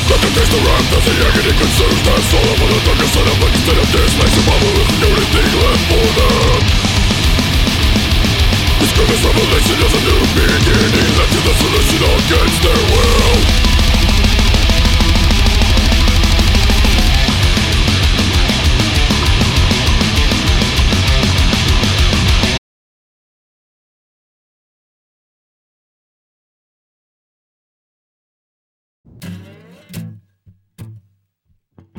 Let them taste the wrath, that's the agony consumes their soul. For the darkest side of life, instead of display survival with unity left for them. This grievous revelation is a new beginning, led to the solution against their will.